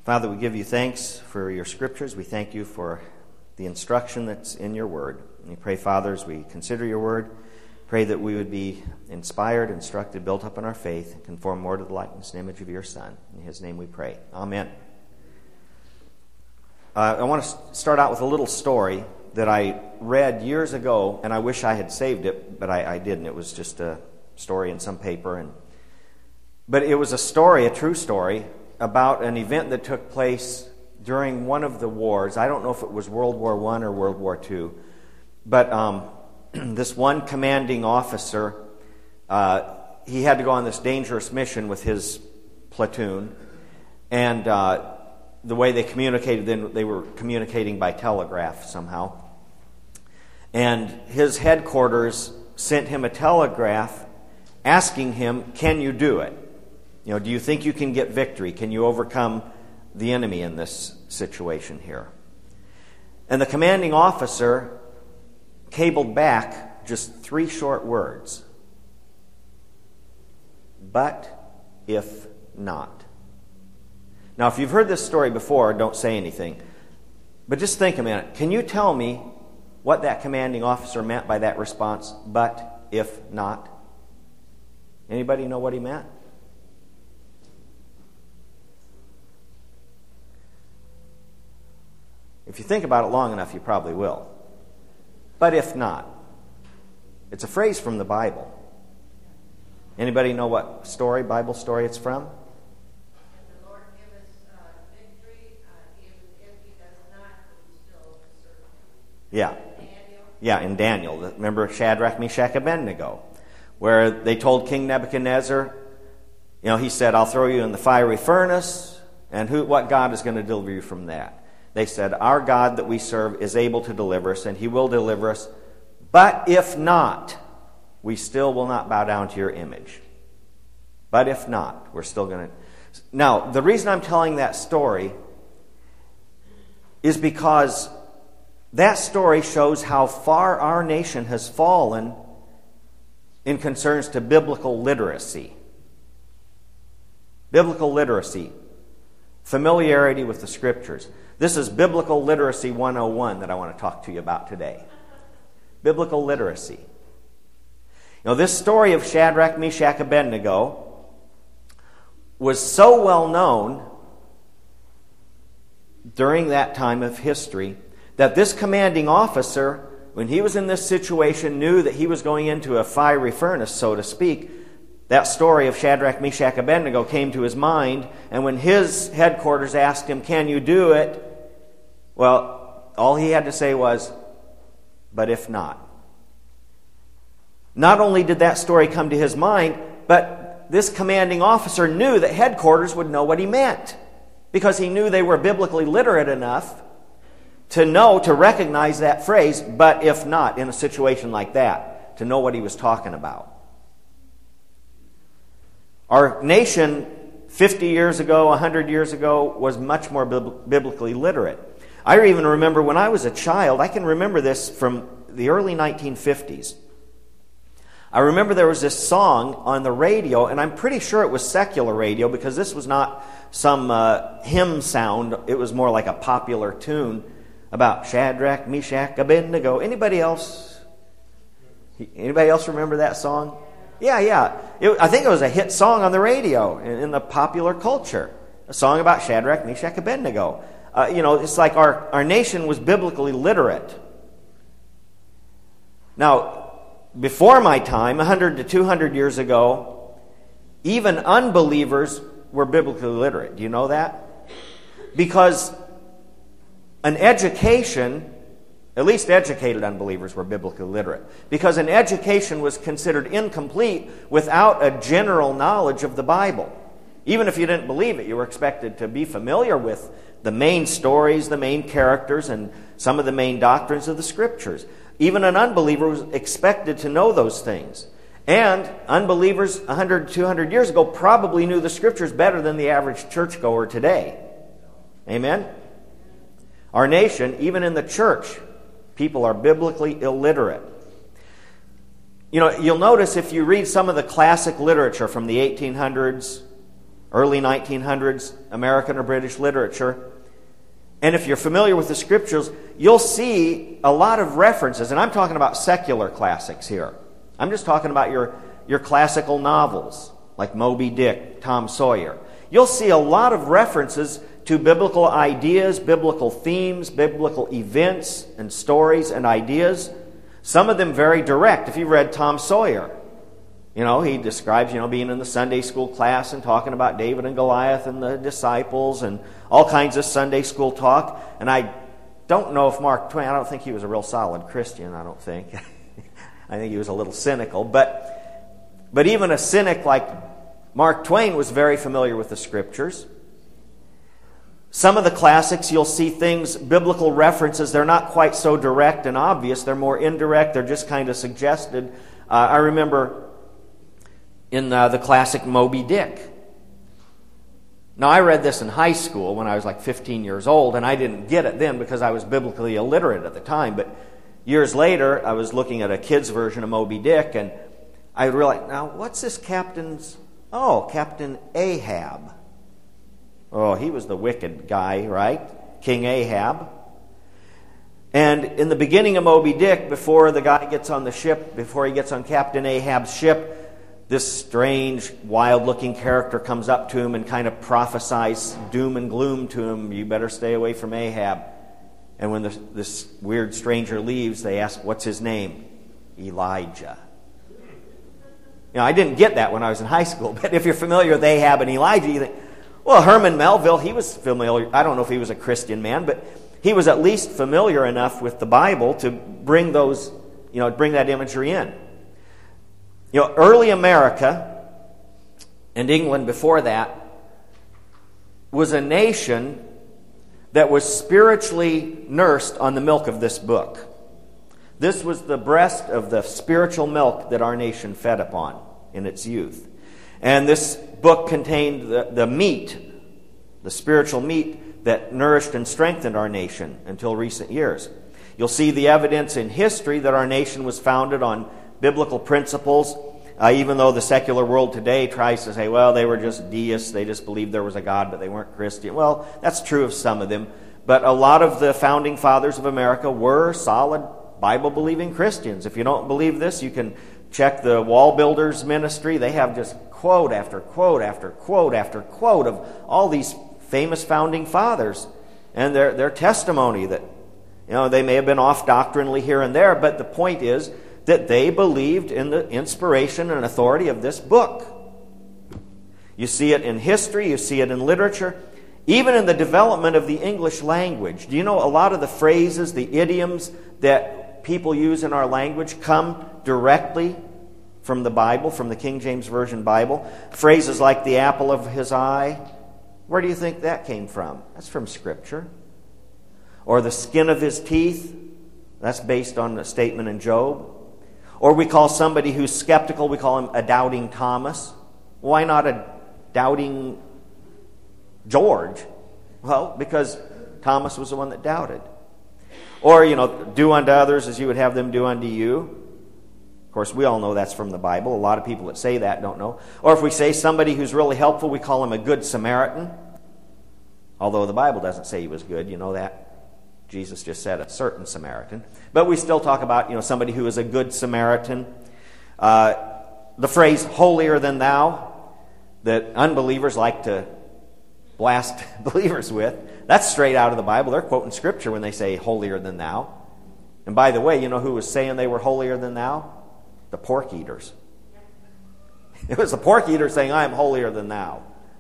Father, we give you thanks for your scriptures. We thank you for the instruction that's in your word. And we pray, Father, as we consider your word, pray that we would be inspired, instructed, built up in our faith, and conform more to the likeness and image of your Son. In his name we pray. Amen. I want to start out with a little story that I read years ago, and I wish I had saved it, but I didn't. It was just a story in some paper. But it was a story, a true story, about an event that took place during one of the wars. I don't know if it was World War I or World War II, but this one commanding officer, he had to go on this dangerous mission with his platoon, and the way they communicated, then they were communicating by telegraph somehow. And his headquarters sent him a telegraph asking him, can you do it? You know, do you think you can get victory? Can you overcome the enemy in this situation here? And the commanding officer cabled back just 3 short words. But if not. Now, if you've heard this story before, don't say anything. But just think a minute. Can you tell me what that commanding officer meant by that response, but if not? Anybody know what he meant? If you think about it long enough, you probably will. But if not. It's a phrase from the Bible. Anybody know what story, Bible story it's from? And the Lord give us victory, even if he does not, we still serve him. Yeah. Daniel. Yeah, in Daniel. Remember Shadrach, Meshach, Abednego, where they told King Nebuchadnezzar, you know, he said, I'll throw you in the fiery furnace, and what God is going to deliver you from that? They said, our God that we serve is able to deliver us, and he will deliver us. But if not, we still will not bow down to your image. But if not, we're still going to... Now, the reason I'm telling that story is because that story shows how far our nation has fallen in concerns to biblical literacy. Biblical literacy. Familiarity with the Scriptures. This is Biblical Literacy 101 that I want to talk to you about today. Biblical literacy. You know, this story of Shadrach, Meshach, Abednego was so well known during that time of history that this commanding officer, when he was in this situation, knew that he was going into a fiery furnace, so to speak. That story of Shadrach, Meshach, Abednego came to his mind, and when his headquarters asked him, can you do it? Well, all he had to say was, but if not. Not only did that story come to his mind, but this commanding officer knew that headquarters would know what he meant, because he knew they were biblically literate enough to recognize that phrase, but if not, in a situation like that, to know what he was talking about. Our nation 50 years ago, 100 years ago, was much more biblically literate. I even remember when I was a child, I can remember this from the early 1950s. I remember there was this song on the radio, and I'm pretty sure it was secular radio because this was not some hymn sound. It was more like a popular tune about Shadrach, Meshach, Abednego. Anybody else remember that song? Yeah. I think it was a hit song on the radio in the popular culture. A song about Shadrach, Meshach, Abednego. It's like our nation was biblically literate. Now, before my time, 100 to 200 years ago, even unbelievers were biblically literate. Do you know that? Because an education, at least educated unbelievers were biblically literate. Because an education was considered incomplete without a general knowledge of the Bible. Even if you didn't believe it, you were expected to be familiar with the main stories, the main characters, and some of the main doctrines of the Scriptures. Even an unbeliever was expected to know those things. And unbelievers 100, 200 years ago probably knew the Scriptures better than the average churchgoer today. Amen? Our nation, even in the church, people are biblically illiterate. You know, you'll notice if you read some of the classic literature from the 1800s, early 1900s American or British literature. And if you're familiar with the scriptures, you'll see a lot of references, and I'm talking about secular classics here. I'm just talking about your classical novels, like Moby Dick, Tom Sawyer. You'll see a lot of references to biblical ideas, biblical themes, biblical events and stories and ideas. Some of them very direct. If you read Tom Sawyer, he describes, being in the Sunday school class and talking about David and Goliath and the disciples and all kinds of Sunday school talk. And I don't know if Mark Twain, I don't think he was a real solid Christian, I don't think. I think he was a little cynical. But even a cynic like Mark Twain was very familiar with the scriptures. Some of the classics, you'll see things, biblical references, they're not quite so direct and obvious. They're more indirect. They're just kind of suggested. I remember in the classic Moby Dick. Now, I read this in high school when I was like 15 years old, and I didn't get it then because I was biblically illiterate at the time. But years later, I was looking at a kid's version of Moby Dick, and I realized, now, what's this Captain Ahab. Oh, he was the wicked guy, right? King Ahab. And in the beginning of Moby Dick, before the guy gets on the ship, before he gets on Captain Ahab's ship, this strange, wild-looking character comes up to him and kind of prophesies doom and gloom to him. You better stay away from Ahab. And when this weird stranger leaves, they ask, what's his name? Elijah. I didn't get that when I was in high school, but if you're familiar with Ahab and Elijah, you think, well, Herman Melville, he was familiar. I don't know if he was a Christian man, but he was at least familiar enough with the Bible to bring bring that imagery in. Early America, and England before that, was a nation that was spiritually nursed on the milk of this book. This was the breast of the spiritual milk that our nation fed upon in its youth. And this book contained the meat, the spiritual meat that nourished and strengthened our nation until recent years. You'll see the evidence in history that our nation was founded on biblical principles, even though the secular world today tries to say, well, they were just deists, they just believed there was a God, but they weren't Christian. Well, that's true of some of them, but a lot of the founding fathers of America were solid Bible-believing Christians. If you don't believe this, you can check the Wall Builders Ministry. They have just quote after quote after quote after quote of all these famous founding fathers and their testimony that, they may have been off doctrinally here and there, but the point is that they believed in the inspiration and authority of this book. You see it in history, you see it in literature, even in the development of the English language. Do you know a lot of the phrases, the idioms that people use in our language come directly from the Bible, from the King James Version Bible? Phrases like the apple of his eye. Where do you think that came from? That's from Scripture. Or the skin of his teeth. That's based on a statement in Job. Or we call somebody who's skeptical, we call him a doubting Thomas. Why not a doubting George? Well, because Thomas was the one that doubted. Or, do unto others as you would have them do unto you. Of course, we all know that's from the Bible. A lot of people that say that don't know. Or if we say somebody who's really helpful, we call him a good Samaritan. Although the Bible doesn't say he was good, you know that. Jesus just said a certain Samaritan. But we still talk about, somebody who is a good Samaritan. The phrase, holier than thou, that unbelievers like to blast believers with, that's straight out of the Bible. They're quoting Scripture when they say holier than thou. And by the way, you know who was saying they were holier than thou? The pork eaters. It was the pork eaters saying, I am holier than thou.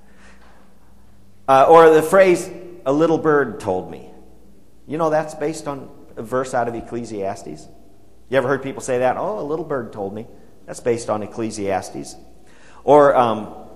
Or the phrase, a little bird told me. That's based on a verse out of Ecclesiastes. You ever heard people say that? Oh, a little bird told me. That's based on Ecclesiastes. Or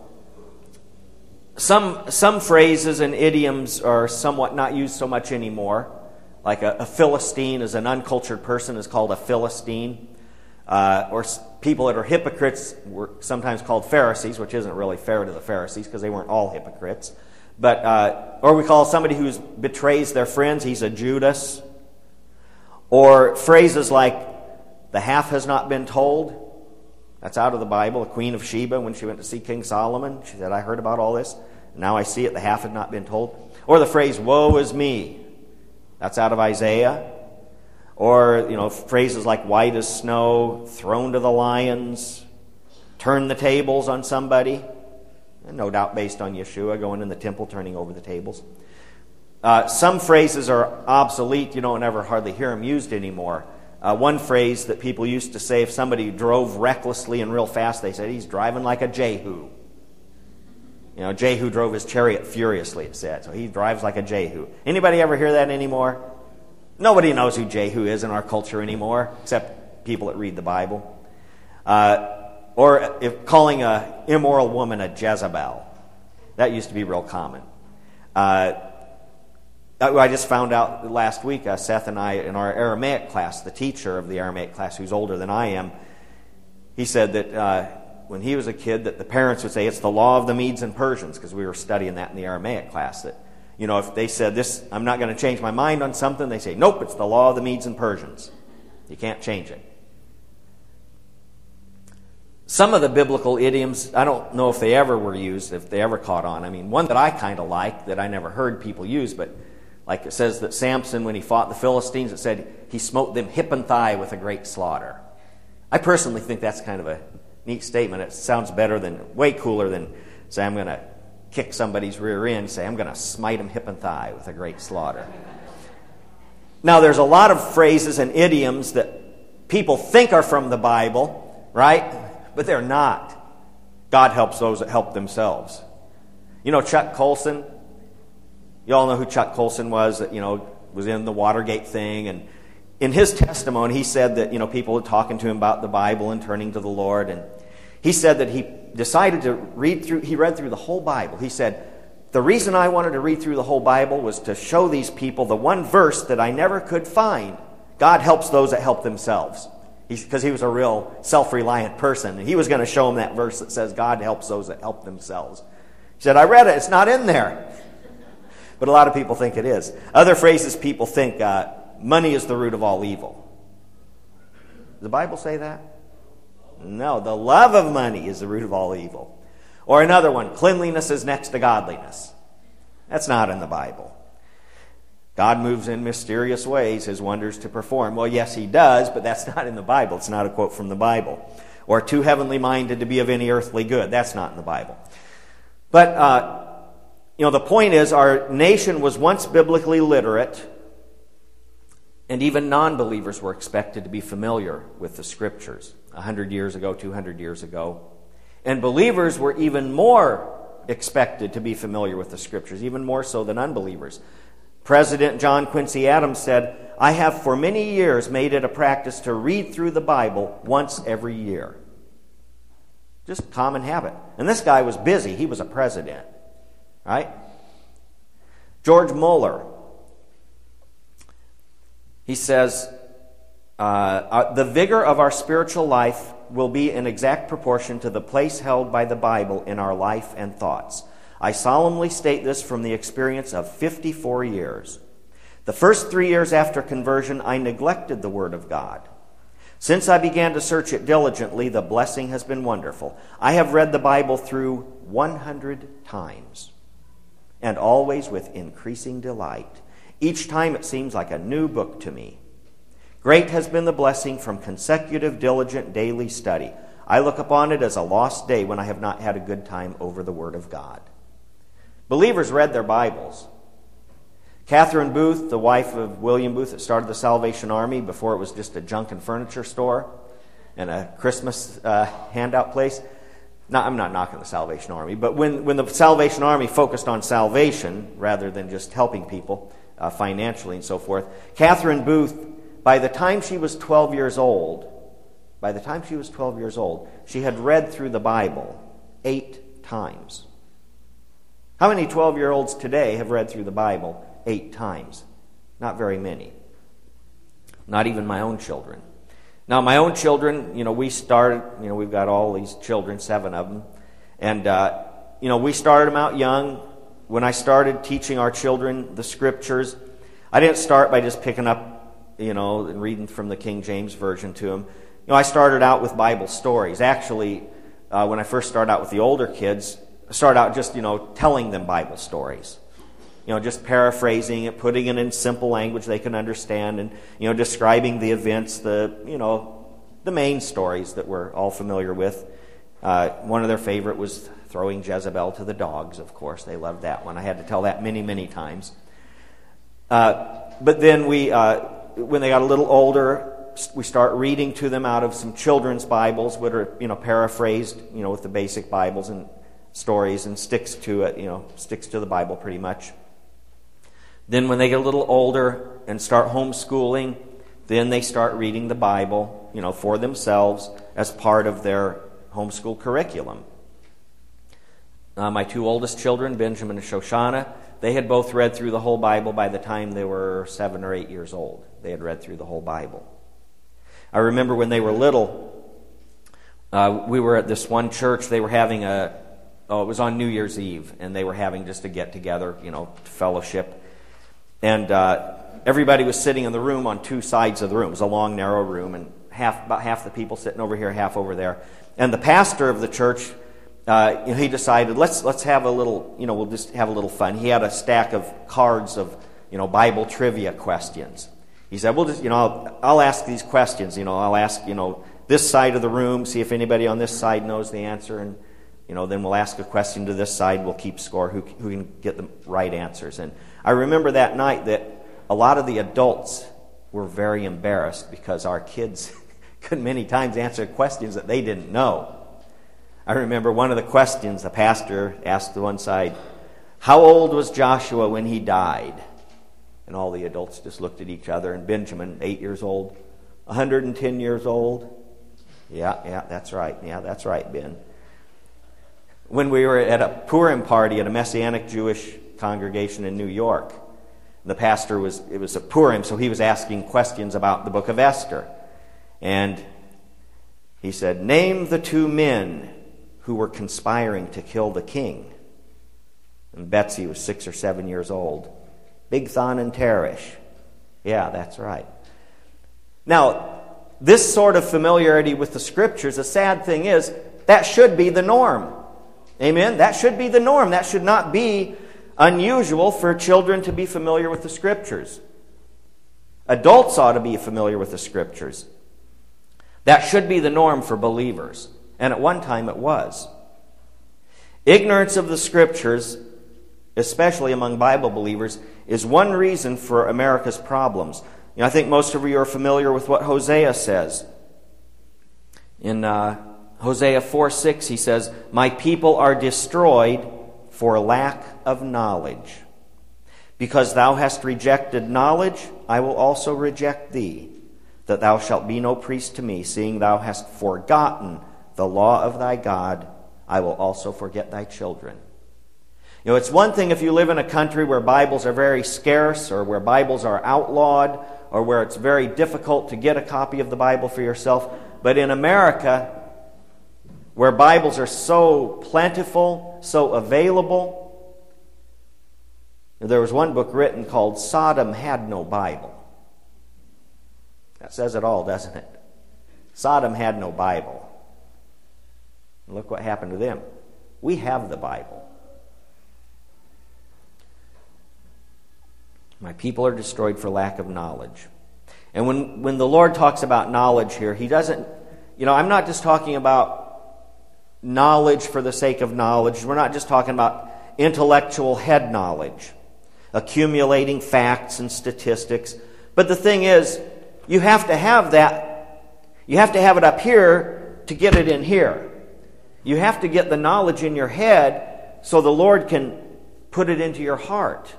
some phrases and idioms are somewhat not used so much anymore. Like a Philistine, as an uncultured person, is called a Philistine. Or people that are hypocrites were sometimes called Pharisees, which isn't really fair to the Pharisees because they weren't all hypocrites. But or we call somebody who betrays their friends, he's a Judas. Or phrases like, the half has not been told. That's out of the Bible. The Queen of Sheba, when she went to see King Solomon, she said, I heard about all this. Now I see it. The half had not been told. Or the phrase, woe is me. That's out of Isaiah. Or, phrases like white as snow, thrown to the lions, turn the tables on somebody. And no doubt based on Yeshua going in the temple, turning over the tables. Some phrases are obsolete. You don't ever hardly hear them used anymore. One phrase that people used to say if somebody drove recklessly and real fast, they said, he's driving like a Jehu. Jehu drove his chariot furiously, it said. So he drives like a Jehu. Anybody ever hear that anymore? Nobody knows who Jehu is in our culture anymore, except people that read the Bible. Or if calling an immoral woman a Jezebel. That used to be real common. I just found out last week, Seth and I, in our Aramaic class, the teacher of the Aramaic class, who's older than I am, he said that when he was a kid, that the parents would say, it's the law of the Medes and Persians, because we were studying that in the Aramaic class, that, if they said this, I'm not going to change my mind on something, they say, nope, it's the law of the Medes and Persians. You can't change it. Some of the biblical idioms, I don't know if they ever were used, if they ever caught on. I mean, one that I kind of like, that I never heard people use, but like it says that Samson, when he fought the Philistines, it said he smote them hip and thigh with a great slaughter. I personally think that's kind of a neat statement. It sounds way cooler than say I'm going to kick somebody's rear end, say I'm going to smite them hip and thigh with a great slaughter. Now, there's a lot of phrases and idioms that people think are from the Bible, right? But they're not. God helps those that help themselves. Chuck Colson. You all know who Chuck Colson was, that, was in the Watergate thing. And in his testimony, he said that, people were talking to him about the Bible and turning to the Lord. And he said that he decided to read through the whole Bible. He said, the reason I wanted to read through the whole Bible was to show these people the one verse that I never could find. God helps those that help themselves. Because he was a real self-reliant person. And he was going to show them that verse that says God helps those that help themselves. He said, I read it. It's not in there. But a lot of people think it is. Other phrases people think, money is the root of all evil. Does the Bible say that? No, the love of money is the root of all evil. Or another one, cleanliness is next to godliness. That's not in the Bible. God moves in mysterious ways, his wonders to perform. Well, yes, he does, but that's not in the Bible. It's not a quote from the Bible. Or too heavenly minded to be of any earthly good. That's not in the Bible. But, the point is, our nation was once biblically literate, and even non-believers were expected to be familiar with the Scriptures 100 years ago, 200 years ago. And believers were even more expected to be familiar with the Scriptures, even more so than unbelievers. President John Quincy Adams said, I have for many years made it a practice to read through the Bible once every year. Just a common habit. And this guy was busy. He was a president. Right? George Mueller, he says, the vigor of our spiritual life will be in exact proportion to the place held by the Bible in our life and thoughts. I solemnly state this from the experience of 54 years. The first 3 years after conversion, I neglected the Word of God. Since I began to search it diligently, the blessing has been wonderful. I have read the Bible through 100 times. And always with increasing delight. Each time it seems like a new book to me. Great has been the blessing from consecutive, diligent, daily study. I look upon it as a lost day when I have not had a good time over the Word of God. Believers read their Bibles. Catherine Booth, the wife of William Booth that started the Salvation Army before it was just a junk and furniture store and a Christmas handout place. Now, I'm not knocking the Salvation Army, but when the Salvation Army focused on salvation rather than just helping people financially and so forth, Catherine Booth, by the time she was 12 years old, she had read through the Bible 8 times. How many 12-year-olds today have read through the Bible 8 times? Not very many. Not even my own children. Now, my own children, we started, we've got all these children, 7 of them. And, we started them out young. When I started teaching our children the Scriptures, I didn't start by just picking up, and reading from the King James Version to them. I started out with Bible stories. Actually, when I first started out with the older kids, I started out just, telling them Bible stories. Just paraphrasing it, putting it in simple language they can understand, and, describing the events, the main stories that we're all familiar with. One of their favorite was throwing Jezebel to the dogs, of course. They loved that one. I had to tell that many, many times. But then when they got a little older, we start reading to them out of some children's Bibles, which are, paraphrased, with the basic Bibles and stories, and sticks to the Bible pretty much. Then when they get a little older and start homeschooling, then they start reading the Bible, for themselves as part of their homeschool curriculum. My two oldest children, Benjamin and Shoshana, they had both read through the whole Bible by the time they were 7 or 8 years old. They had read through the whole Bible. I remember when they were little, we were at this one church. They were having it was on New Year's Eve, and they were having just a get-together, fellowship. And everybody was sitting in the room on two sides of the room. It was a long, narrow room, and about half the people sitting over here, half over there. And the pastor of the church, he decided, let's have a little, we'll just have a little fun. He had a stack of cards of, Bible trivia questions. He said, we'll just, I'll ask these questions. I'll ask, this side of the room, see if anybody on this side knows the answer, and then we'll ask a question to this side. We'll keep score who can get the right answers. And I remember that night that a lot of the adults were very embarrassed because our kids could many times answer questions that they didn't know. I remember one of the questions the pastor asked the one side, how old was Joshua when he died? And all the adults just looked at each other, and Benjamin, 8 years old, 110 years old. Yeah, that's right. Yeah, that's right, Ben. When we were at a Purim party at a Messianic Jewish congregation in New York, the pastor it was a Purim, so he was asking questions about the book of Esther. And he said, name the two men who were conspiring to kill the king. And Betsy was 6 or 7 years old. Bigthan and Teresh. Yeah, that's right. Now, this sort of familiarity with the Scriptures, the sad thing is, that should be the norm. Amen? That should be the norm. That should not be unusual for children to be familiar with the Scriptures. Adults ought to be familiar with the Scriptures. That should be the norm for believers. And at one time it was. Ignorance of the Scriptures, especially among Bible believers, is one reason for America's problems. I think most of you are familiar with what Hosea says. In Hosea 4:6, he says, my people are destroyed for lack of knowledge. Because thou hast rejected knowledge, I will also reject thee, that thou shalt be no priest to me, seeing thou hast forgotten the law of thy God, I will also forget thy children. It's one thing if you live in a country where Bibles are very scarce, or where Bibles are outlawed, or where it's very difficult to get a copy of the Bible for yourself. But in America, where Bibles are so plentiful, so available, there was one book written called Sodom Had No Bible. That says it all, doesn't it? Sodom had no Bible. And look what happened to them. We have the Bible. My people are destroyed for lack of knowledge. And when the Lord talks about knowledge here, He doesn't, I'm not just talking about knowledge for the sake of knowledge. We're not just talking about intellectual head knowledge, accumulating facts and statistics. But the thing is, you have to have that. You have to have it up here to get it in here. You have to get the knowledge in your head so the Lord can put it into your heart.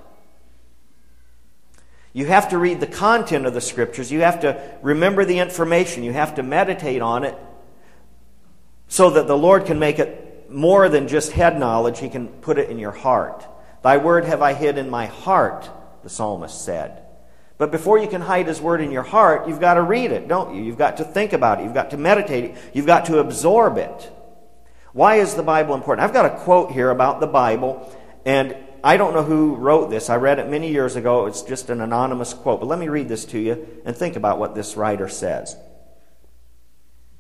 You have to read the content of the Scriptures. You have to remember the information. You have to meditate on it so that the Lord can make it more than just head knowledge. He can put it in your heart. Thy word have I hid in my heart, the psalmist said. But before you can hide His word in your heart, you've got to read it, don't you? You've got to think about it. You've got to meditate it. You've got to absorb it. Why is the Bible important? I've got a quote here about the Bible, and I don't know who wrote this. I read it many years ago. It's just an anonymous quote. But let me read this to you and think about what this writer says.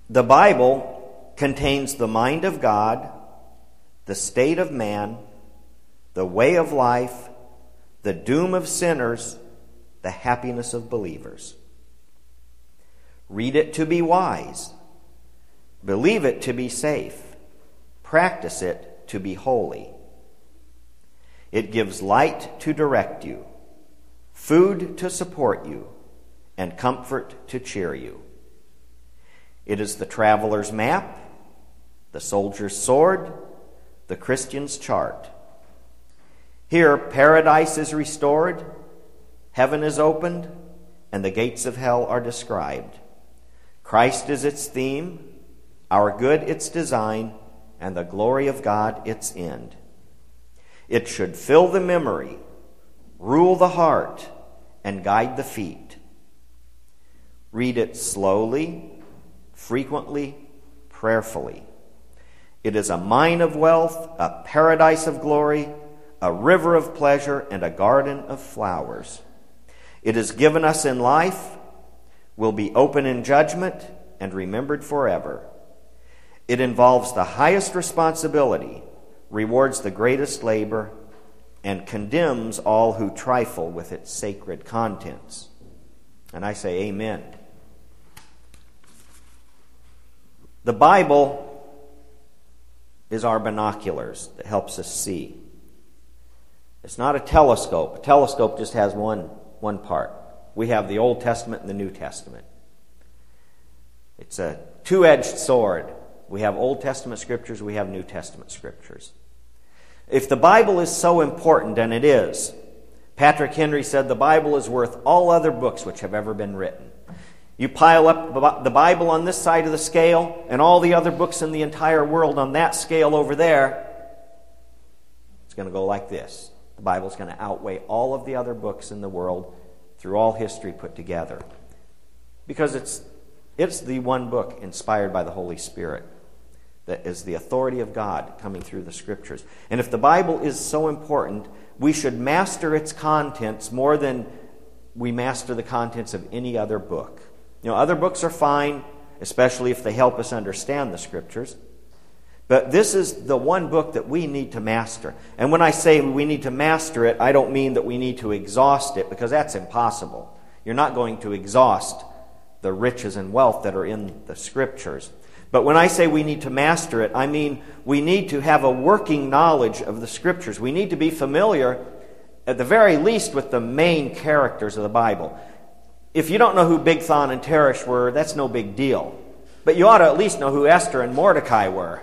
The Bible contains the mind of God, the state of man, the way of life, the doom of sinners, the happiness of believers. Read it to be wise. Believe it to be safe. Practice it to be holy. It gives light to direct you, food to support you, and comfort to cheer you. It is the traveler's map, the soldier's sword, the Christian's chart. Here, paradise is restored, heaven is opened, and the gates of hell are described. Christ is its theme, our good its design, and the glory of God its end. It should fill the memory, rule the heart, and guide the feet. Read it slowly, frequently, prayerfully. It is a mine of wealth, a paradise of glory, a river of pleasure, and a garden of flowers. It is given us in life, will be open in judgment, and remembered forever. It involves the highest responsibility, rewards the greatest labor, and condemns all who trifle with its sacred contents. And I say amen. The Bible is our binoculars that helps us see. It's not a telescope. A telescope just has one part. We have the Old Testament and the New Testament. It's a two-edged sword. We have Old Testament scriptures, we have New Testament scriptures. If the Bible is so important, and it is, Patrick Henry said the Bible is worth all other books which have ever been written. You pile up the Bible on this side of the scale and all the other books in the entire world on that scale over there, it's going to go like this. The Bible is going to outweigh all of the other books in the world through all history put together. Because it's the one book inspired by the Holy Spirit that is the authority of God coming through the Scriptures. And if the Bible is so important, we should master its contents more than we master the contents of any other book. You know, other books are fine, especially if they help us understand the Scriptures. But this is the one book that we need to master. And when I say we need to master it, I don't mean that we need to exhaust it, because that's impossible. You're not going to exhaust the riches and wealth that are in the Scriptures. But when I say we need to master it, I mean we need to have a working knowledge of the Scriptures. We need to be familiar, at the very least, with the main characters of the Bible. If you don't know who Bigthon and Teresh were, that's no big deal. But you ought to at least know who Esther and Mordecai were.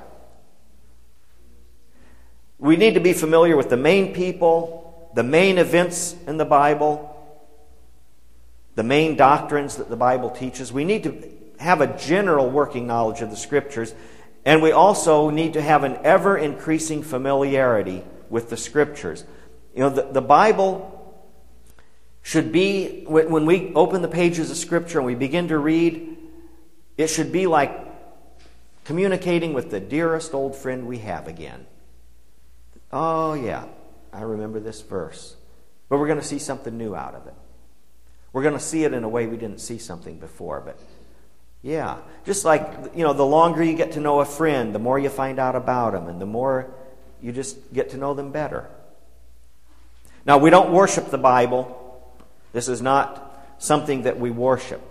We need to be familiar with the main people, the main events in the Bible, the main doctrines that the Bible teaches. We need to have a general working knowledge of the Scriptures, and we also need to have an ever-increasing familiarity with the Scriptures. You know, the Bible should be, when we open the pages of Scripture and we begin to read, it should be like communicating with the dearest old friend we have again. Oh yeah, I remember this verse. But we're going to see something new out of it. We're going to see it in a way we didn't see something before. But yeah, just like, you know, the longer you get to know a friend, the more you find out about them, and the more you just get to know them better. Now, we don't worship the Bible. This is not something that we worship.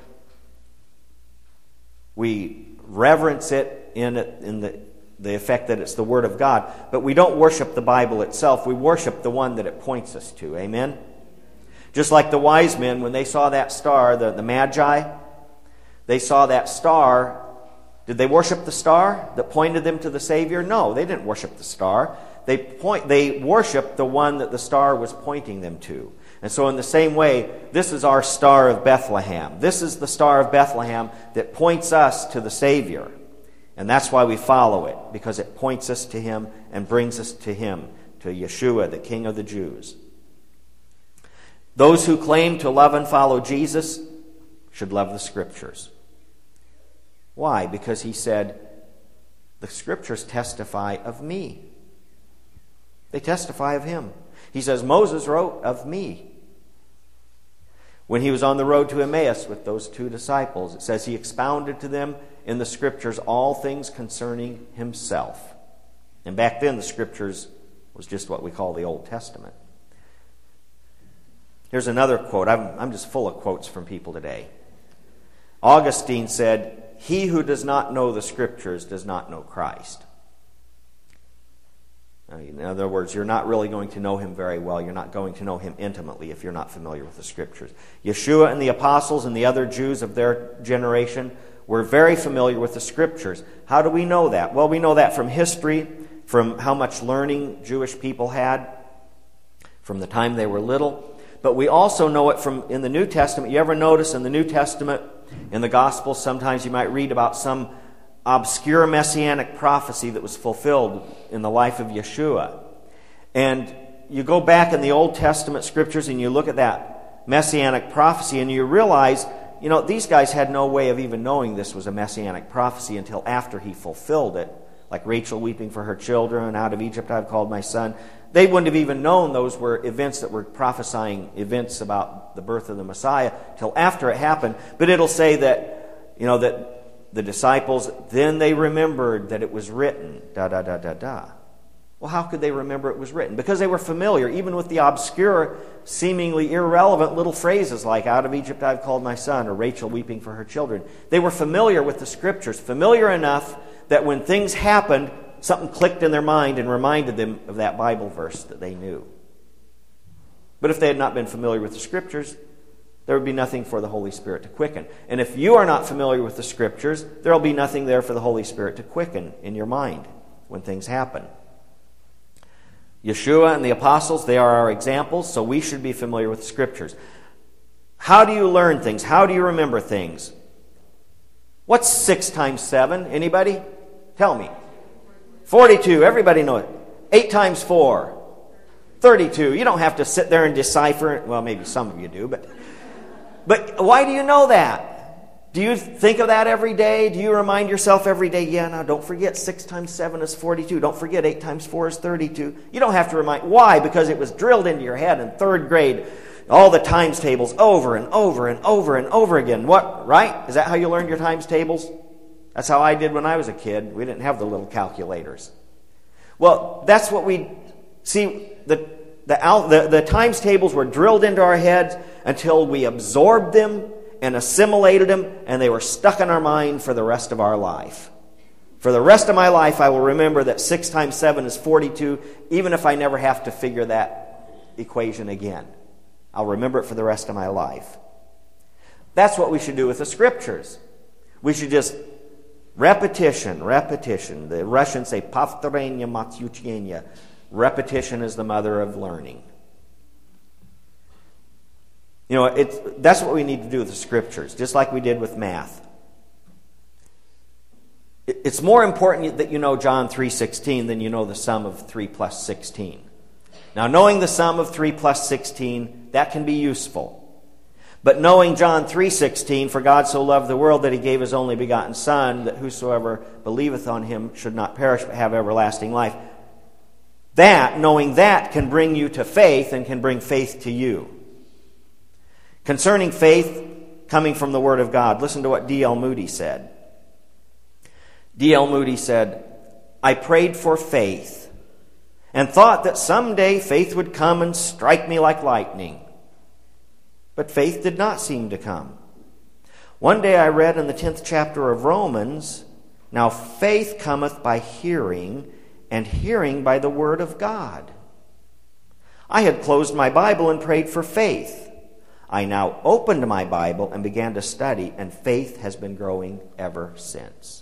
We reverence it in the effect that it's the Word of God, but we don't worship the Bible itself. We worship the one that it points us to. Amen? Just like the wise men, when they saw that star, the Magi, they saw that star. Did they worship the star that pointed them to the Savior? No, they didn't worship the star. They worshiped the one that the star was pointing them to. And so in the same way, this is our Star of Bethlehem. This is the Star of Bethlehem that points us to the Savior. And that's why we follow it, because it points us to Him and brings us to Him, to Yeshua, the King of the Jews. Those who claim to love and follow Jesus should love the Scriptures. Why? Because He said, the Scriptures testify of me. They testify of Him. He says, Moses wrote of me. When He was on the road to Emmaus with those two disciples, it says He expounded to them in the Scriptures all things concerning himself. And back then the Scriptures was just what we call the Old Testament. Here's another quote. I'm just full of quotes from people today. Augustine said, "He who does not know the Scriptures does not know Christ." In other words, you're not really going to know him very well. You're not going to know him intimately if you're not familiar with the Scriptures. Yeshua and the apostles and the other Jews of their generation were very familiar with the Scriptures. How do we know that? Well, we know that from history, from how much learning Jewish people had from the time they were little. But we also know it from in the New Testament. You ever notice in the New Testament, in the Gospels, sometimes you might read about some obscure messianic prophecy that was fulfilled in the life of Yeshua. And you go back in the Old Testament Scriptures and you look at that messianic prophecy and you realize, these guys had no way of even knowing this was a messianic prophecy until after he fulfilled it. Like Rachel weeping for her children, out of Egypt I've called my son. They wouldn't have even known those were events that were prophesying events about the birth of the Messiah till after it happened. But it'll say that, that the disciples, then they remembered that it was written, Well, how could they remember it was written? Because they were familiar, even with the obscure, seemingly irrelevant little phrases like, out of Egypt I've called my son, or Rachel weeping for her children. They were familiar with the Scriptures, familiar enough that when things happened, something clicked in their mind and reminded them of that Bible verse that they knew. But if they had not been familiar with the Scriptures, there would be nothing for the Holy Spirit to quicken. And if you are not familiar with the Scriptures, there will be nothing there for the Holy Spirit to quicken in your mind when things happen. Yeshua and the apostles, they are our examples, so we should be familiar with the Scriptures. How do you learn things? How do you remember things? What's 6 times 7? Anybody? Tell me. 42. Everybody knows it. 8 times 4. 32. You don't have to sit there and decipher it. Well, maybe some of you do, but why do you know that? Do you think of that every day? Do you remind yourself every day, now don't forget 6 times 7 is 42. Don't forget 8 times 4 is 32. You don't have to remind. Why? Because it was drilled into your head in 3rd grade. All the times tables over and over and over and over again. What? Right? Is that how you learned your times tables? That's how I did when I was a kid. We didn't have the little calculators. Well, that's what we see. The times tables were drilled into our heads until we absorbed them and assimilated them, and they were stuck in our mind for the rest of our life. For the rest of my life, I will remember that 6 times 7 is 42, even if I never have to figure that equation again. I'll remember it for the rest of my life. That's what we should do with the Scriptures. We should just repetition. The Russians say повторение мать учения. Repetition is the mother of learning. That's what we need to do with the Scriptures, just like we did with math. It's more important that you know John 3:16 than you know the sum of 3 plus 16. Now, knowing the sum of 3 plus 16, that can be useful. But knowing John 3:16, for God so loved the world that he gave his only begotten Son, that whosoever believeth on him should not perish but have everlasting life, knowing that can bring you to faith and can bring faith to you. Concerning faith coming from the Word of God, listen to what D.L. Moody said. D.L. Moody said, I prayed for faith and thought that someday faith would come and strike me like lightning. But faith did not seem to come. One day I read in the 10th chapter of Romans, now faith cometh by hearing, and hearing by the Word of God. I had closed my Bible and prayed for faith. I now opened my Bible and began to study, and faith has been growing ever since.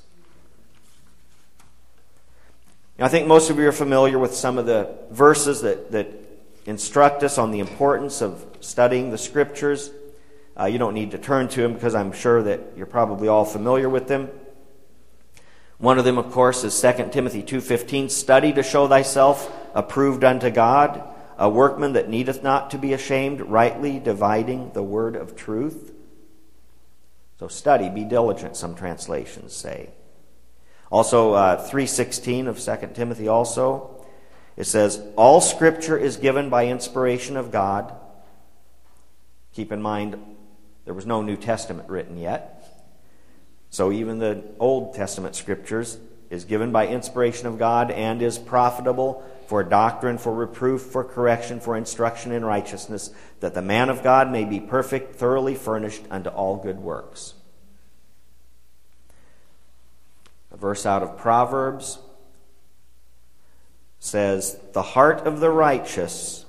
I think most of you are familiar with some of the verses that instruct us on the importance of studying the Scriptures. You don't need to turn to them because I'm sure that you're probably all familiar with them. One of them, of course, is 2 Timothy 2:15, study to show thyself approved unto God, a workman that needeth not to be ashamed, rightly dividing the word of truth. So study, be diligent, some translations say. Also, 3:16 of 2 Timothy also, it says, all Scripture is given by inspiration of God. Keep in mind, there was no New Testament written yet. So even the Old Testament Scriptures is given by inspiration of God and is profitable for doctrine, for reproof, for correction, for instruction in righteousness, that the man of God may be perfect, thoroughly furnished unto all good works. A verse out of Proverbs says, the heart of the righteous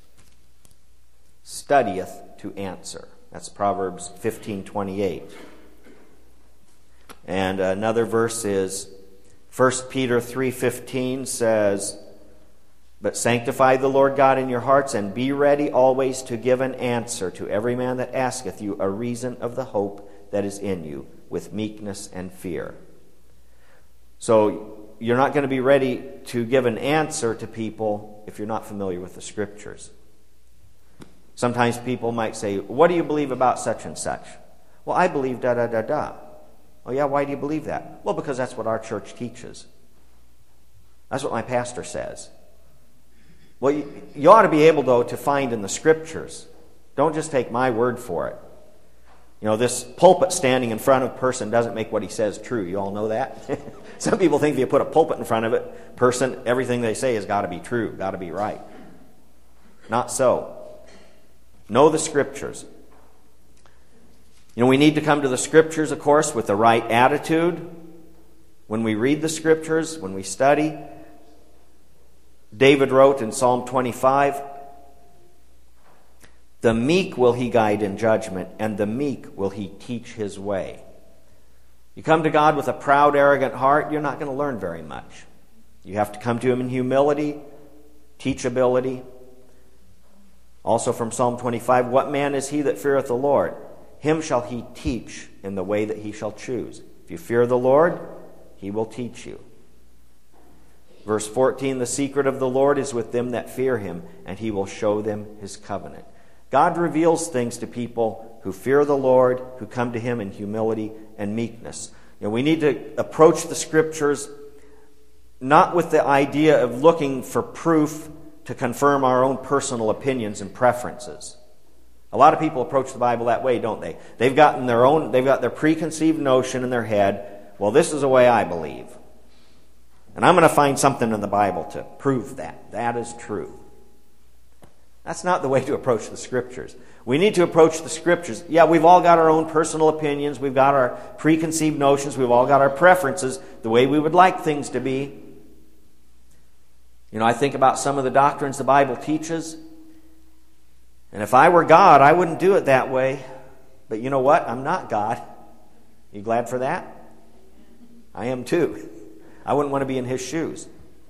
studieth to answer. That's Proverbs 15:28. And another verse is 1 Peter 3:15 says, but sanctify the Lord God in your hearts, and be ready always to give an answer to every man that asketh you a reason of the hope that is in you, with meekness and fear. So you're not going to be ready to give an answer to people if you're not familiar with the Scriptures. Sometimes people might say, what do you believe about such and such? Well, I believe da-da-da-da. Oh yeah, why do you believe that? Well, because that's what our church teaches. That's what my pastor says. Well, you ought to be able, though, to find in the Scriptures. Don't just take my word for it. You know, this pulpit standing in front of a person doesn't make what he says true. You all know that? Some people think if you put a pulpit in front of it, person, everything they say has got to be true, got to be right. Not so. Know the Scriptures. You know, we need to come to the Scriptures, of course, with the right attitude. When we read the Scriptures, when we study, David wrote in Psalm 25, the meek will he guide in judgment, and the meek will he teach his way. You come to God with a proud, arrogant heart, you're not going to learn very much. You have to come to Him in humility, teachability. Also from Psalm 25, what man is he that feareth the Lord? Him shall he teach in the way that he shall choose. If you fear the Lord, He will teach you. Verse 14, the secret of the Lord is with them that fear Him, and He will show them His covenant. God reveals things to people who fear the Lord, who come to Him in humility and meekness. You know, we need to approach the Scriptures not with the idea of looking for proof to confirm our own personal opinions and preferences. A lot of people approach the Bible that way, don't they? They've got their preconceived notion in their head. Well, this is the way I believe. And I'm going to find something in the Bible to prove that. That is true. That's not the way to approach the Scriptures. We need to approach the Scriptures. Yeah, we've all got our own personal opinions. We've got our preconceived notions. We've all got our preferences, the way we would like things to be. You know, I think about some of the doctrines the Bible teaches. And if I were God, I wouldn't do it that way. But you know what? I'm not God. You glad for that? I am too. I wouldn't want to be in His shoes.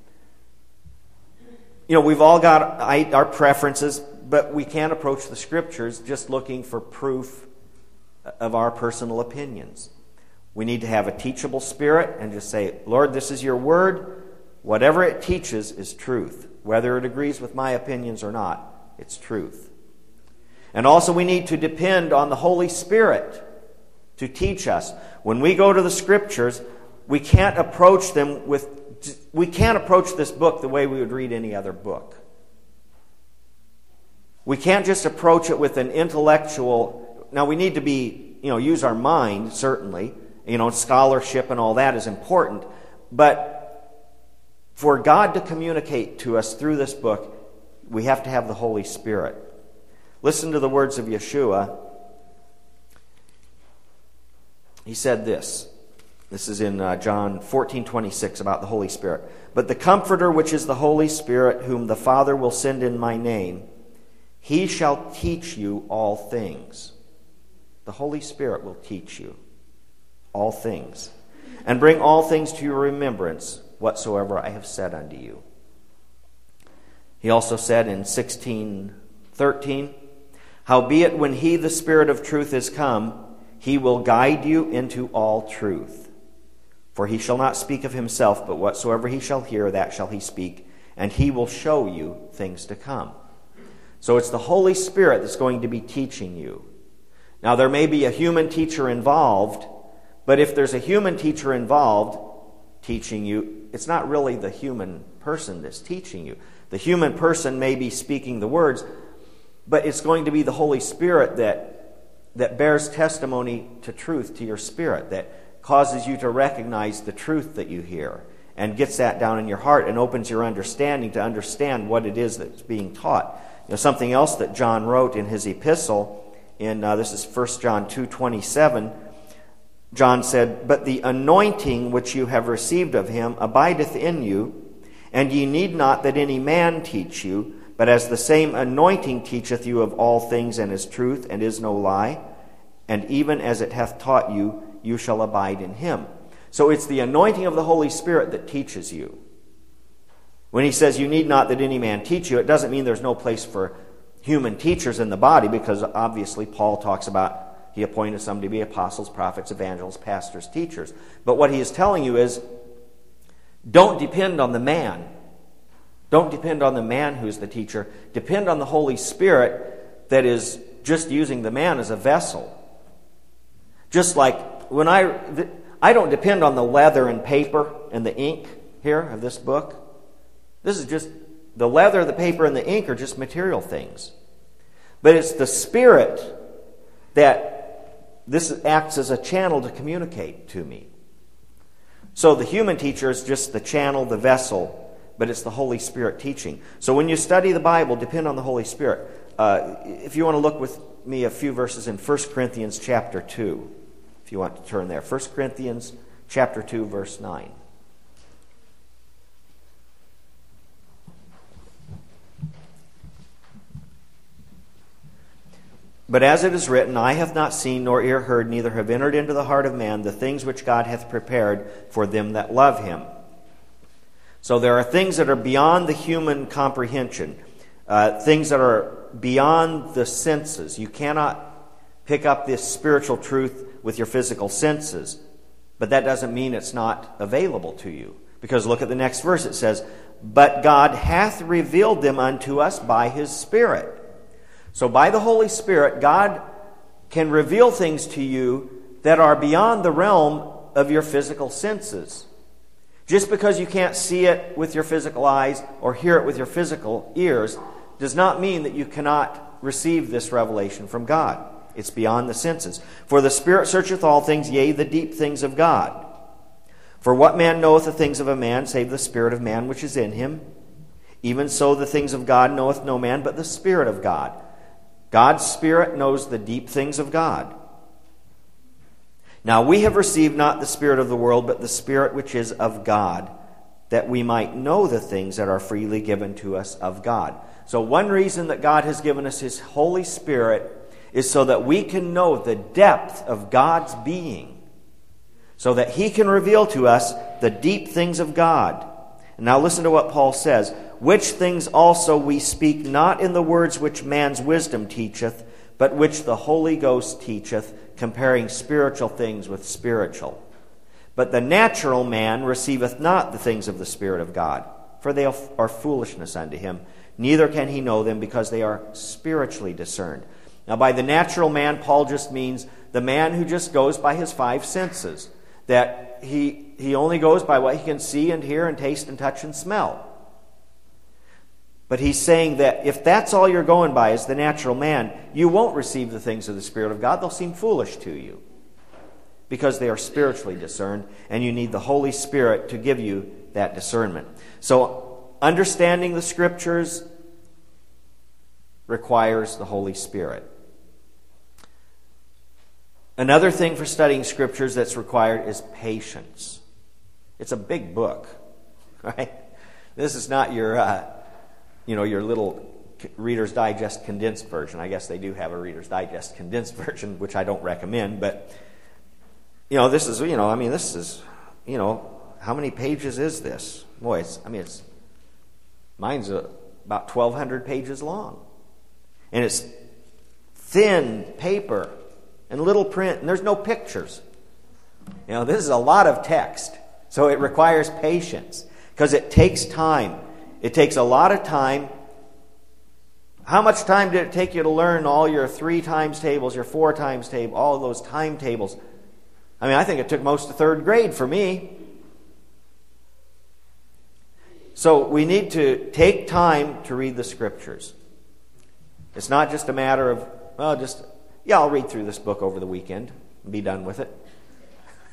You know, we've all got our preferences, but we can't approach the Scriptures just looking for proof of our personal opinions. We need to have a teachable spirit and just say, Lord, this is your word. Whatever it teaches is truth. Whether it agrees with my opinions or not, it's truth. And also we need to depend on the Holy Spirit to teach us. When we go to the Scriptures, we can't approach this book the way we would read any other book. We can't just approach it with an intellectual. Now we need to use our mind, certainly. Scholarship and all that is important. But for God to communicate to us through this book, we have to have the Holy Spirit. Listen to the words of Yeshua. He said this. This is in John 14:26 about the Holy Spirit. But the Comforter, which is the Holy Spirit, whom the Father will send in my name, He shall teach you all things. The Holy Spirit will teach you all things, and bring all things to your remembrance, whatsoever I have said unto you. He also said in 16:13, howbeit when He, the Spirit of truth, is come, He will guide you into all truth. For He shall not speak of Himself, but whatsoever He shall hear, that shall He speak, and He will show you things to come. So it's the Holy Spirit that's going to be teaching you. Now there may be a human teacher involved, but if there's a human teacher involved teaching you, it's not really the human person that's teaching you. The human person may be speaking the words, but it's going to be the Holy Spirit that bears testimony to truth to your spirit, that causes you to recognize the truth that you hear and gets that down in your heart and opens your understanding to understand what it is that's being taught. Something else that John wrote in his epistle, this is 1 John 2:27, John said, "But the anointing which you have received of him abideth in you, and ye need not that any man teach you, but as the same anointing teacheth you of all things, and is truth, and is no lie, and even as it hath taught you, you shall abide in him." So it's the anointing of the Holy Spirit that teaches you. When he says you need not that any man teach you, it doesn't mean there's no place for human teachers in the body, because obviously Paul talks about he appointed some to be apostles, prophets, evangelists, pastors, teachers. But what he is telling you is, don't depend on the man. Don't depend on the man who's the teacher. Depend on the Holy Spirit that is just using the man as a vessel. Just like when I don't depend on the leather and paper and the ink here of this book. This is just, the leather, the paper, and the ink are just material things. But it's the Spirit that this acts as a channel to communicate to me. So the human teacher is just the channel, the vessel, but it's the Holy Spirit teaching. So when you study the Bible, depend on the Holy Spirit. If you want to look with me a few verses in 1 Corinthians chapter 2, if you want to turn there. 1 Corinthians chapter 2, verse 9. "But as it is written, eye hath not seen, nor ear heard, neither have entered into the heart of man the things which God hath prepared for them that love him." So there are things that are beyond the human comprehension, things that are beyond the senses. You cannot pick up this spiritual truth with your physical senses, but that doesn't mean it's not available to you. Because look at the next verse, it says, "But God hath revealed them unto us by his Spirit." So by the Holy Spirit, God can reveal things to you that are beyond the realm of your physical senses. Just because you can't see it with your physical eyes or hear it with your physical ears does not mean that you cannot receive this revelation from God. It's beyond the senses. "For the Spirit searcheth all things, yea, the deep things of God. For what man knoweth the things of a man, save the spirit of man which is in him? Even so the things of God knoweth no man, but the Spirit of God." God's Spirit knows the deep things of God. "Now we have received not the spirit of the world, but the Spirit which is of God, that we might know the things that are freely given to us of God." So one reason that God has given us his Holy Spirit is so that we can know the depth of God's being, so that he can reveal to us the deep things of God. And now listen to what Paul says. "Which things also we speak not in the words which man's wisdom teacheth, but which the Holy Ghost teacheth, comparing spiritual things with spiritual. But the natural man receiveth not the things of the Spirit of God, for they are foolishness unto him. Neither can he know them, because they are spiritually discerned." Now by the natural man, Paul just means the man who just goes by his five senses. That he only goes by what he can see and hear and taste and touch and smell. But he's saying that if that's all you're going by is the natural man, you won't receive the things of the Spirit of God. They'll seem foolish to you, because they are spiritually discerned, and you need the Holy Spirit to give you that discernment. So understanding the Scriptures requires the Holy Spirit. Another thing for studying Scriptures that's required is patience. It's a big book, right? This is not your little Reader's Digest condensed version. I guess they do have a Reader's Digest condensed version, which I don't recommend. But this is how many pages is this? Boy, mine's about 1,200 pages long, and it's thin paper and little print, and there's no pictures. This is a lot of text, so it requires patience because it takes time. It takes a lot of time. How much time did it take you to learn all your 3 times tables, your 4 times table, all of those timetables? I think it took most of 3rd grade for me. So we need to take time to read the Scriptures. It's not just a matter of, I'll read through this book over the weekend and be done with it.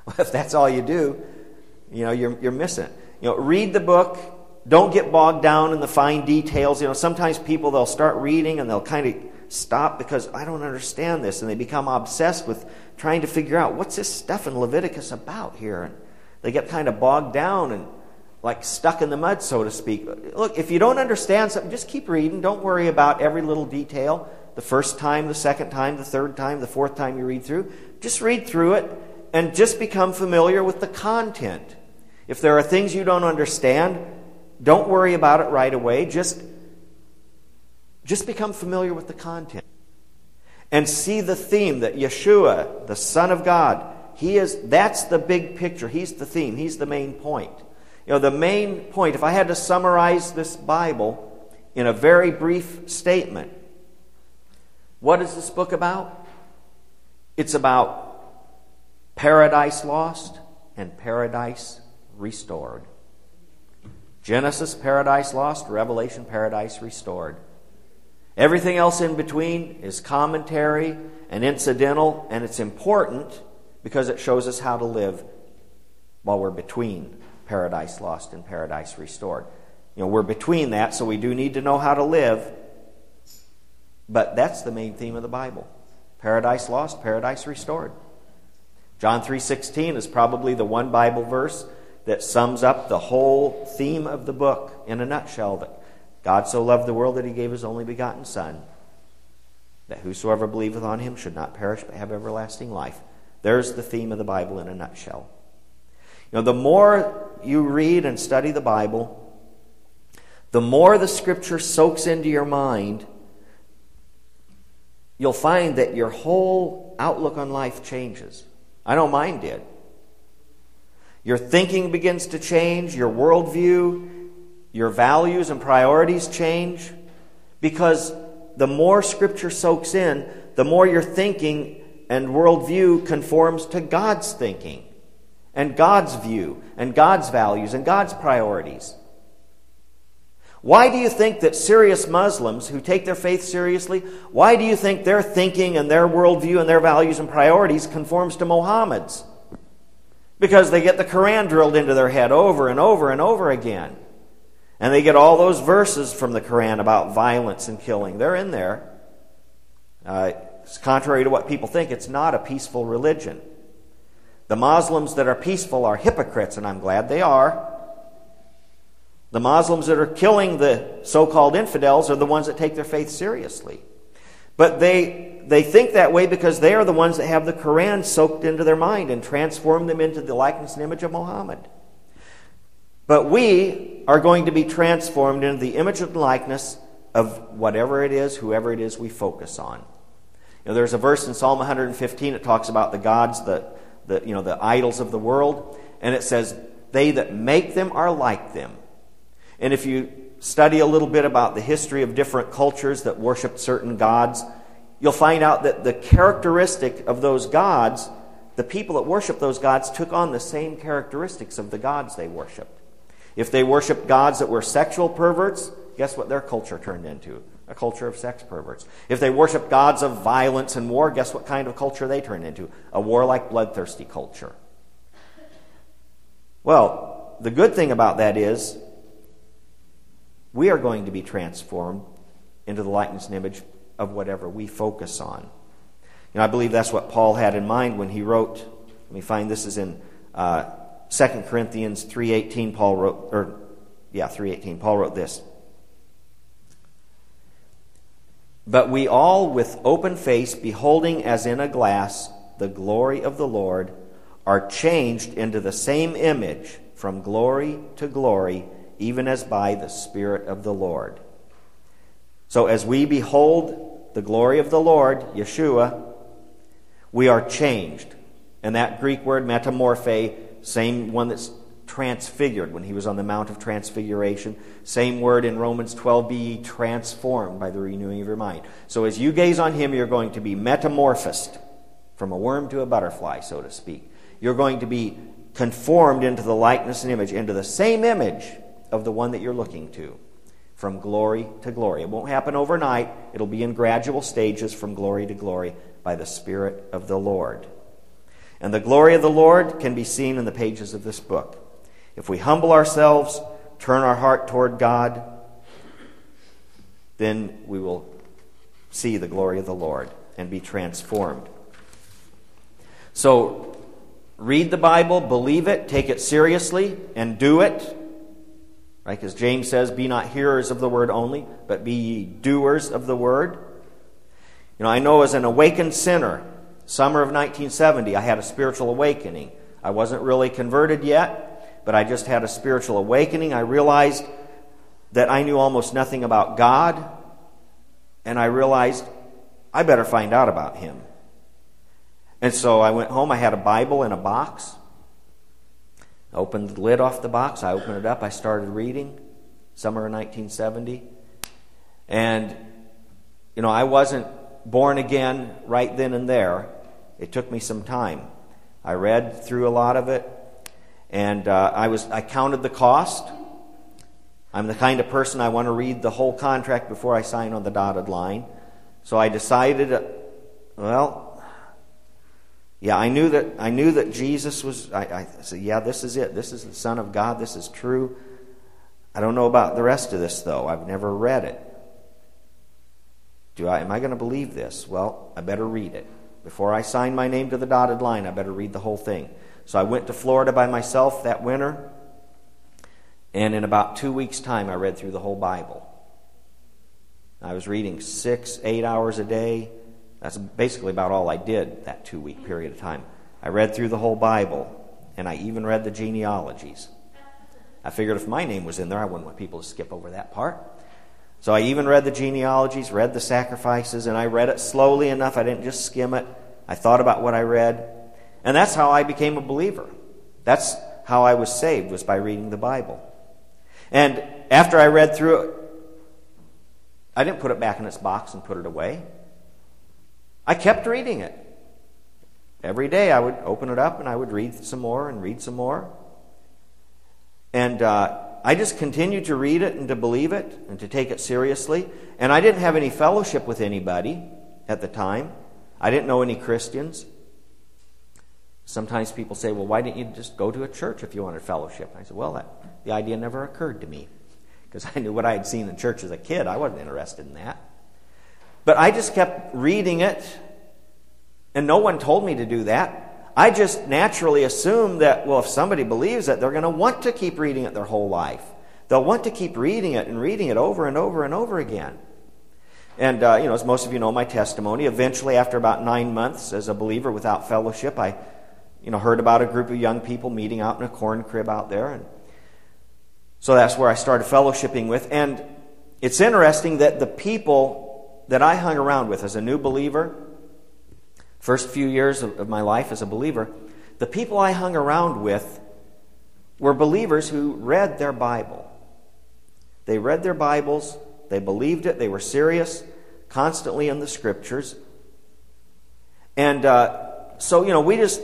Well, if that's all you do, you're missing it. Read the book. Don't get bogged down in the fine details. Sometimes people, they'll start reading and they'll kind of stop because I don't understand this, and they become obsessed with trying to figure out what's this stuff in Leviticus about here. And they get kind of bogged down and like stuck in the mud, so to speak. Look, if you don't understand something, just keep reading. Don't worry about every little detail. The first time, the second time, the third time, the fourth time you read through. Just read through it and just become familiar with the content. If there are things you don't understand, don't worry about it right away. Just become familiar with the content. And see the theme that Yeshua, the Son of God, that's the big picture. He's the theme. He's the main point. The main point, if I had to summarize this Bible in a very brief statement, what is this book about? It's about paradise lost and paradise restored. Genesis, paradise lost. Revelation, paradise restored. Everything else in between is commentary and incidental, and it's important because it shows us how to live while we're between paradise lost and paradise restored. We're between that, so we do need to know how to live, but that's the main theme of the Bible. Paradise lost, paradise restored. John 3:16 is probably the one Bible verse that sums up the whole theme of the book in a nutshell, that God so loved the world that he gave his only begotten Son, that whosoever believeth on him should not perish but have everlasting life. There's the theme of the Bible in a nutshell. The more you read and study the Bible, the more the Scripture soaks into your mind, you'll find that your whole outlook on life changes. I know mine did. Your thinking begins to change, your worldview, your values and priorities change, because the more Scripture soaks in, the more your thinking and worldview conforms to God's thinking and God's view and God's values and God's priorities. Why do you think that serious Muslims who take their faith seriously, why do you think their thinking and their worldview and their values and priorities conforms to Muhammad's? Because they get the Quran drilled into their head over and over and over again. And they get all those verses from the Quran about violence and killing. They're in there. It's contrary to what people think. It's not a peaceful religion. The Muslims that are peaceful are hypocrites, and I'm glad they are. The Muslims that are killing the so-called infidels are the ones that take their faith seriously. But they think that way because they are the ones that have the Quran soaked into their mind and transformed them into the likeness and image of Muhammad. But we are going to be transformed into the image and likeness of whatever it is, whoever it is we focus on. There's a verse in Psalm 115 that talks about the gods, the idols of the world, and it says, "They that make them are like them." And if you study a little bit about the history of different cultures that worshiped certain gods, you'll find out that the characteristic of those gods, the people that worshiped those gods took on the same characteristics of the gods they worshiped. If they worshiped gods that were sexual perverts, guess what their culture turned into? A culture of sex perverts. If they worshiped gods of violence and war, guess what kind of culture they turned into? A warlike, bloodthirsty culture. Well, the good thing about that is we are going to be transformed into the likeness and image of whatever we focus on. I believe that's what Paul had in mind when he wrote, let me find, this is in 2 Corinthians 3:18. Paul wrote this. "But we all with open face, beholding as in a glass the glory of the Lord, are changed into the same image from glory to glory, even as by the Spirit of the Lord." So as we behold the glory of the Lord, Yeshua, we are changed. And that Greek word metamorphe, same one that's transfigured when he was on the Mount of Transfiguration. Same word in Romans 12, be ye transformed by the renewing of your mind. So as you gaze on him, you're going to be metamorphosed from a worm to a butterfly, so to speak. You're going to be conformed into the likeness and image, into the same image of the one that you're looking to, from glory to glory. It won't happen overnight. It'll be in gradual stages from glory to glory by the Spirit of the Lord. And the glory of the Lord can be seen in the pages of this book. If we humble ourselves, turn our heart toward God, then we will see the glory of the Lord and be transformed. So, read the Bible, believe it, take it seriously, and do it. Right? Because James says, be not hearers of the word only, but be ye doers of the word. You know, I know as an awakened sinner, summer of 1970, I had a spiritual awakening. I wasn't really converted yet, but I just had a spiritual awakening. I realized that I knew almost nothing about God, and I realized I better find out about Him. And so I went home. I had a Bible in a box. I opened the lid off the box. I opened it up. I started reading, summer of 1970. And, you know, I wasn't born again right then and there. It took me some time. I read through a lot of it, and I counted the cost. I'm the kind of person I want to read the whole contract before I sign on the dotted line. So I decided, well, yeah, I knew that Jesus was. I said, yeah, this is it. This is the Son of God. This is true. I don't know about the rest of this though. I've never read it. Am I going to believe this? Well, I better read it. Before I sign my name to the dotted line, I better read the whole thing. So I went to Florida by myself that winter, and in about 2 weeks' time, I read through the whole Bible. I was reading 6-8 hours a day. That's basically about all I did that 2-week period of time. I read through the whole Bible, and I even read the genealogies. I figured if my name was in there, I wouldn't want people to skip over that part. So I even read the genealogies, read the sacrifices, and I read it slowly enough. I didn't just skim it. I thought about what I read. And that's how I became a believer. That's how I was saved, was by reading the Bible. And after I read through it, I didn't put it back in its box and put it away. I kept reading it. Every day I would open it up and I would read some more and read some more. And I just continued to read it and to believe it and to take it seriously. And I didn't have any fellowship with anybody at the time. I didn't know any Christians. Sometimes people say, well, why didn't you just go to a church if you wanted fellowship? And I said, well, the idea never occurred to me because I knew what I had seen in church as a kid. I wasn't interested in that. But I just kept reading it, and no one told me to do that. I just naturally assumed that, well, if somebody believes it, they're going to want to keep reading it their whole life. They'll want to keep reading it and reading it over and over and over again. And, as most of you know, my testimony, eventually after about 9 months as a believer without fellowship, I heard about a group of young people meeting out in a corn crib out there. And so that's where I started fellowshipping with. And it's interesting that the people that I hung around with as a new believer, first few years of my life as a believer, the people I hung around with were believers who read their Bible. They read their Bibles, they believed it, they were serious, constantly in the Scriptures. And so, we just,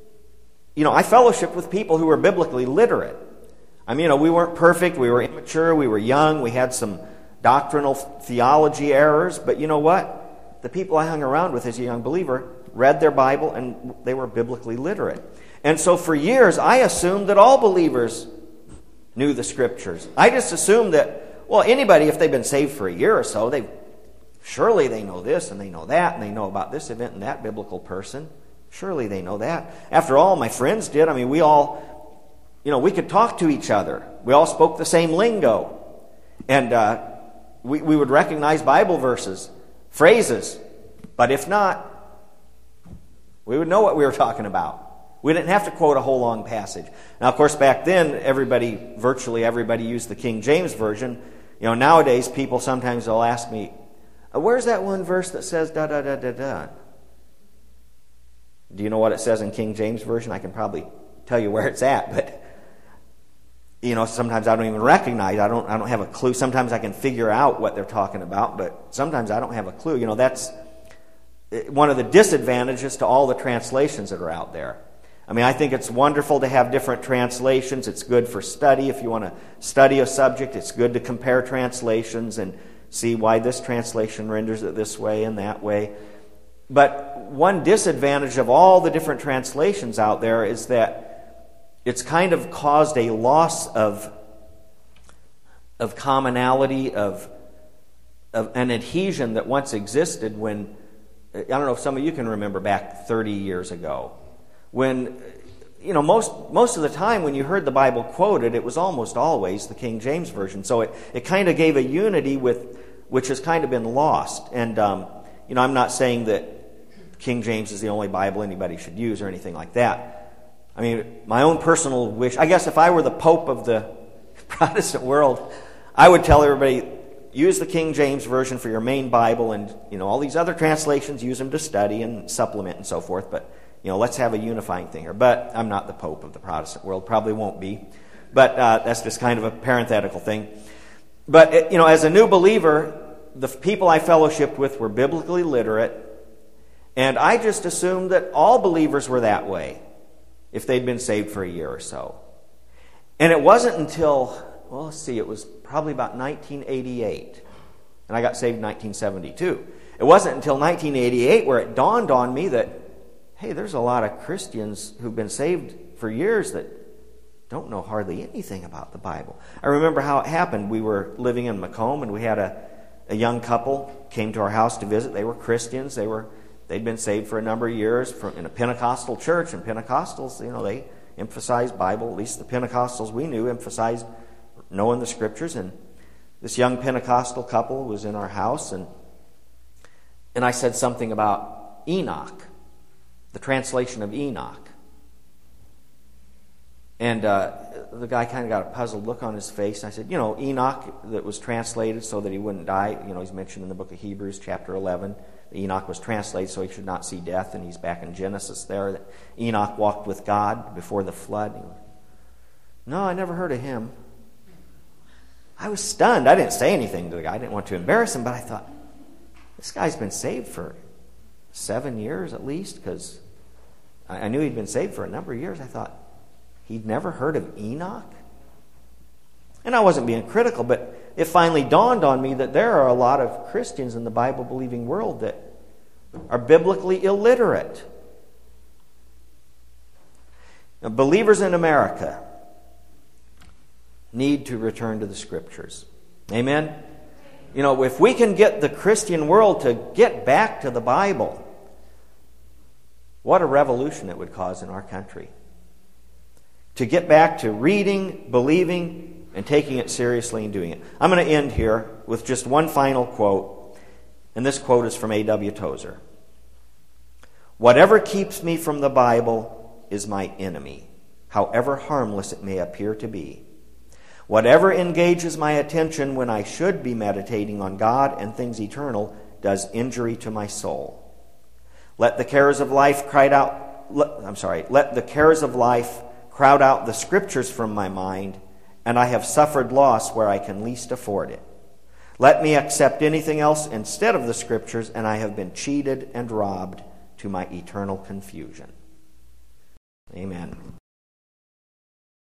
I fellowshiped with people who were biblically literate. I mean, we weren't perfect, we were immature, we were young, we had some doctrinal theology errors, but you know what? The people I hung around with as a young believer read their Bible and they were biblically literate. And so for years, I assumed that all believers knew the Scriptures. I just assumed that, well, anybody, if they've been saved for a year or so, surely they know this and they know that and they know about this event and that biblical person. Surely they know that. After all, my friends did. I mean, we all, we could talk to each other. We all spoke the same lingo. And we would recognize Bible verses, phrases. But if not, we would know what we were talking about. We didn't have to quote a whole long passage. Now, of course, back then, virtually everybody used the King James Version. Nowadays, people sometimes will ask me, where's that one verse that says da-da-da-da-da? Do you know what it says in King James Version? I can probably tell you where it's at, but sometimes I don't even recognize. I don't have a clue. Sometimes I can figure out what they're talking about, but sometimes I don't have a clue. That's one of the disadvantages to all the translations that are out there. I mean, I think it's wonderful to have different translations. It's good for study. If you want to study a subject, it's good to compare translations and see why this translation renders it this way and that way. But one disadvantage of all the different translations out there is that it's kind of caused a loss of commonality, of an adhesion that once existed when, I don't know if some of you can remember back 30 years ago, when, most of the time when you heard the Bible quoted, it was almost always the King James Version. So it kind of gave a unity which has kind of been lost. And, I'm not saying that King James is the only Bible anybody should use or anything like that. I mean, my own personal wish, I guess if I were the Pope of the Protestant world, I would tell everybody, use the King James Version for your main Bible, and all these other translations, use them to study and supplement and so forth. But let's have a unifying thing here. But I'm not the Pope of the Protestant world, probably won't be. But that's just kind of a parenthetical thing. But as a new believer, the people I fellowshiped with were biblically literate, and I just assumed that all believers were that way if they'd been saved for a year or so. And it wasn't until, it was probably about 1988, and I got saved in 1972. It wasn't until 1988 where it dawned on me that, hey, there's a lot of Christians who've been saved for years that don't know hardly anything about the Bible. I remember how it happened. We were living in Macomb, and we had a young couple came to our house to visit. They were Christians. They'd been saved for a number of years in a Pentecostal church. And Pentecostals, they emphasized Bible. At least the Pentecostals we knew emphasized knowing the Scriptures. And this young Pentecostal couple was in our house, and I said something about Enoch, the translation of Enoch. And the guy kind of got a puzzled look on his face. And I said, Enoch, that was translated so that he wouldn't die. He's mentioned in the book of Hebrews, chapter 11. Enoch was translated so he should not see death, and he's back in Genesis there. That Enoch walked with God before the flood. No, I never heard of him. I was stunned. I didn't say anything to the guy. I didn't want to embarrass him, but I thought, this guy's been saved for 7 years at least, because I knew he'd been saved for a number of years. I thought, he'd never heard of Enoch? And I wasn't being critical, but it finally dawned on me that there are a lot of Christians in the Bible-believing world that are biblically illiterate. Now, believers in America need to return to the Scriptures. Amen? If we can get the Christian world to get back to the Bible, what a revolution it would cause in our country. To get back to reading, believing, and taking it seriously and doing it. I'm going to end here with just one final quote, and this quote is from A.W. Tozer. Whatever keeps me from the Bible is my enemy, however harmless it may appear to be. Whatever engages my attention when I should be meditating on God and things eternal does injury to my soul. Let the cares of life crowd out the Scriptures from my mind, and I have suffered loss where I can least afford it. Let me accept anything else instead of the Scriptures, and I have been cheated and robbed to my eternal confusion. Amen.